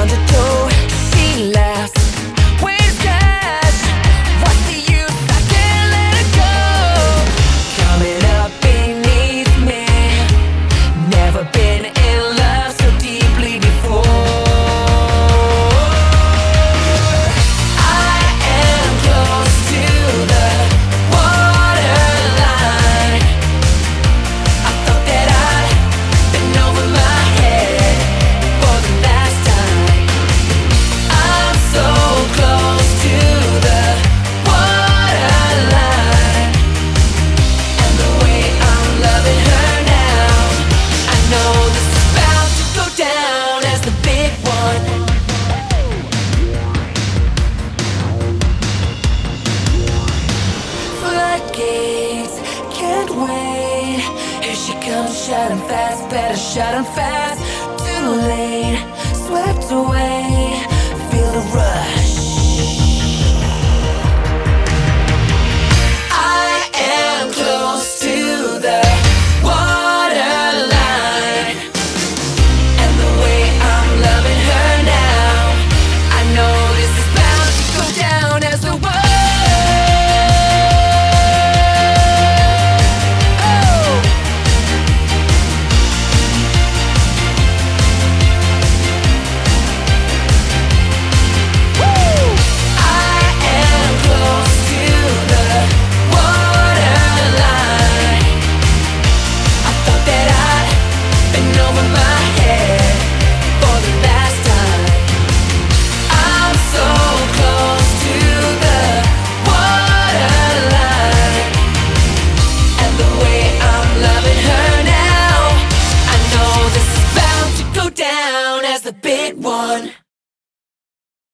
undertow. She laughs. Where's cash? What's the use? I can't let it go. Coming up beneath me. Never been in love so deeply before. I am close to the waterline. I thought that I'd been over my head for the last time. I'm so close to the waterline, and the way I'm loving her now, I know this is about to go down as the big one. Floodgates, can't wait. Here she comes, shouting fast, better shout 'em fast. Too late, swept away, feel the rush. I am close to the waterline, and the way I'm loving her now, I know this is bound to go down as the world. Down as the big one.